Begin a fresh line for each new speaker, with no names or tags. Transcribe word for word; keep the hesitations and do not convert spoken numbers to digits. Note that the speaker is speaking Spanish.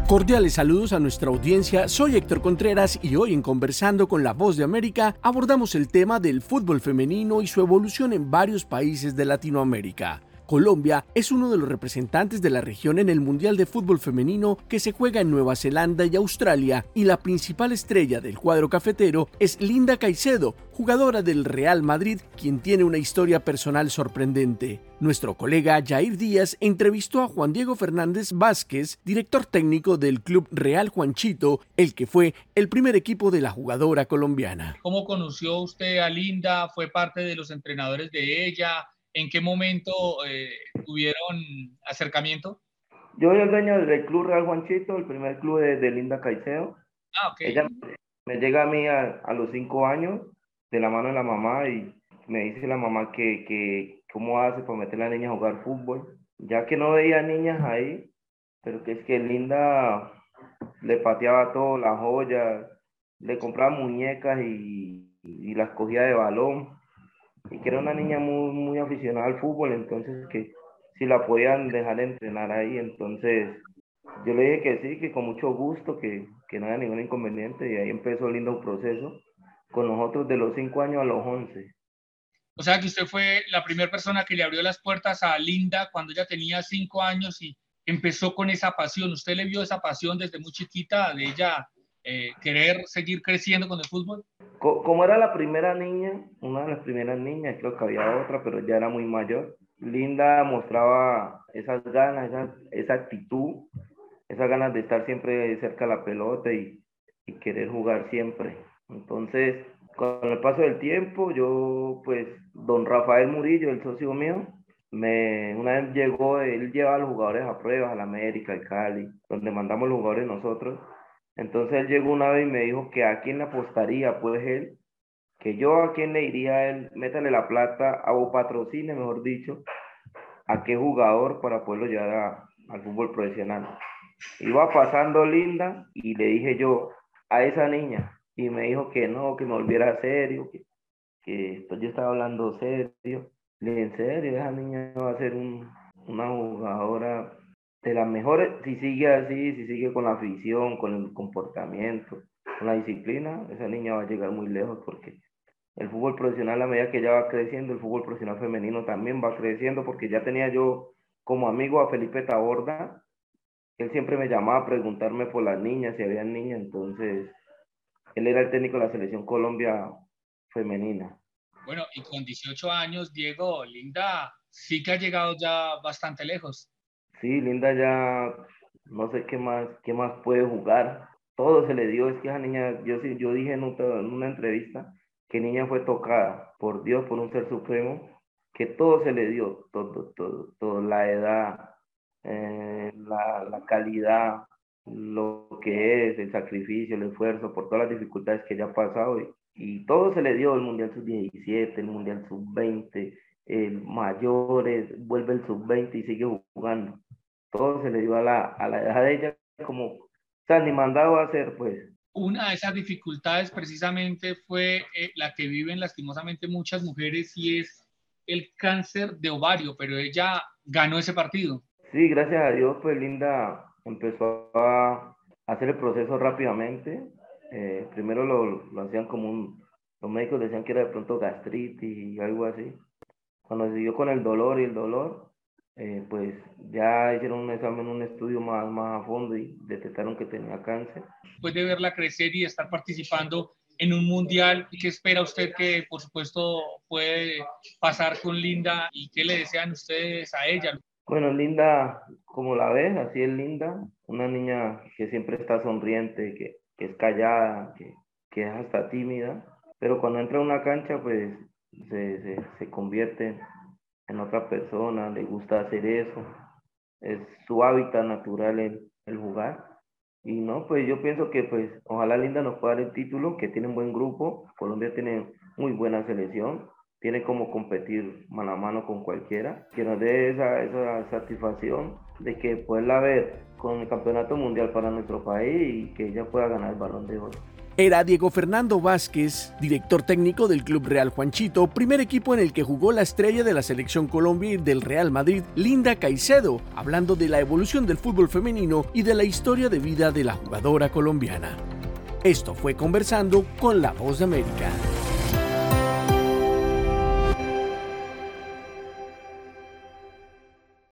Cordiales saludos a nuestra audiencia, soy Héctor Contreras y hoy en Conversando con la Voz de América abordamos el tema del fútbol femenino y su evolución en varios países de Latinoamérica. Colombia es uno de los representantes de la región en el Mundial de Fútbol Femenino que se juega en Nueva Zelanda y Australia, y la principal estrella del cuadro cafetero es Linda Caicedo, jugadora del Real Madrid, quien tiene una historia personal sorprendente. Nuestro colega Jair Díaz entrevistó a Juan Diego Fernández Vázquez, director técnico del Club Real Juanchito, el que fue el primer equipo de la jugadora colombiana.
¿Cómo conoció usted a Linda? ¿Fue parte de los entrenadores de ella? ¿En qué momento eh, tuvieron acercamiento?
Yo soy el dueño del Club Real Juanchito, el primer club de, de Linda Caicedo.
Ah, ok.
Ella me llega a mí a, a los cinco años de la mano de la mamá y me dice la mamá que, que cómo hace para meter a la niña a jugar fútbol, ya que no veía niñas ahí, pero que es que Linda le pateaba todo, las joyas, le compraba muñecas y, y las cogía de balón, y que era una niña muy, muy aficionada al fútbol, entonces que si la podían dejar entrenar ahí, entonces yo le dije que sí, que con mucho gusto, que, que no había ningún inconveniente, y ahí empezó el lindo proceso con nosotros de los cinco años a los once.
O sea que usted fue la primera persona que le abrió las puertas a Linda cuando ella tenía cinco años y empezó con esa pasión. ¿Usted le vio esa pasión desde muy chiquita de ella eh, querer seguir creciendo con el fútbol?
Como era la primera niña, una de las primeras niñas, creo que había otra, pero ya era muy mayor, Linda mostraba esas ganas, esa, esa actitud, esas ganas de estar siempre cerca de la pelota y, y querer jugar siempre. Entonces, con el paso del tiempo, yo, pues, don Rafael Murillo, el socio mío, me, una vez llegó, él llevaba a los jugadores a pruebas, a la América, al Cali, donde mandamos los jugadores nosotros. Entonces él llegó una vez y me dijo que a quién le apostaría, pues él, que yo a quién le iría a él, métale la plata, o patrocine, mejor dicho, a qué jugador para poderlo llevar a, al fútbol profesional. Iba pasando Linda y le dije yo a esa niña, y me dijo que no, que me volviera serio, que, que pues yo estaba hablando serio. Le dije, en serio, esa niña va a ser un, una jugadora de las mejores, si sigue así, si sigue con la afición, con el comportamiento, con la disciplina, esa niña va a llegar muy lejos, porque el fútbol profesional, a medida que ella va creciendo, el fútbol profesional femenino también va creciendo, porque ya tenía yo como amigo a Felipe Taborda. Él siempre me llamaba a preguntarme por las niñas, si había niñas, entonces él era el técnico de la selección Colombia femenina.
Bueno, y con dieciocho años, Diego, Linda sí que ha llegado ya bastante lejos.
Sí, Linda ya no sé qué más, qué más puede jugar. Todo se le dio, es que esa niña, yo, sí, yo dije en, otra, en una entrevista que niña fue tocada por Dios, por un ser supremo, que todo se le dio, todo, todo, todo, la edad, eh, la, la calidad, lo que es, el sacrificio, el esfuerzo, por todas las dificultades que ella ha pasado, y, y todo se le dio, el Mundial sub diecisiete, el Mundial sub veinte, el mayores, vuelve el sub veinte y sigue jugando. Todo se le dio a la, a la edad de ella, como, o sea, ni mandado a hacer, pues.
Una de esas dificultades precisamente fue eh, la que viven lastimosamente muchas mujeres, y es el cáncer de ovario, pero ella ganó ese partido.
Sí, gracias a Dios, pues Linda empezó a hacer el proceso rápidamente. Eh, primero lo, lo hacían como un, los médicos decían que era de pronto gastritis y algo así. Cuando siguió con el dolor y el dolor, eh, pues ya hicieron un examen, un estudio más, más a fondo y detectaron que tenía cáncer.
Después de verla crecer y estar participando en un mundial, ¿qué espera usted que, por supuesto, puede pasar con Linda, y qué le desean ustedes a ella?
Bueno, Linda, como la ves, así es Linda, una niña que siempre está sonriente, que, que es callada, que, que es hasta tímida, pero cuando entra a una cancha, pues se, se, se convierte en otra persona, le gusta hacer eso, es su hábitat natural el, el jugar. Y no, pues yo pienso que pues ojalá Linda nos pueda dar el título, que tiene un buen grupo, Colombia tiene muy buena selección, tiene como competir mano a mano con cualquiera, que nos dé esa, esa satisfacción de que poderla ver con el campeonato mundial para nuestro país y que ella pueda ganar el Balón de Oro.
Era Diego Fernando Vázquez, director técnico del Club Real Juanchito, primer equipo en el que jugó la estrella de la Selección Colombia y del Real Madrid, Linda Caicedo, hablando de la evolución del fútbol femenino y de la historia de vida de la jugadora colombiana. Esto fue Conversando con La Voz de América.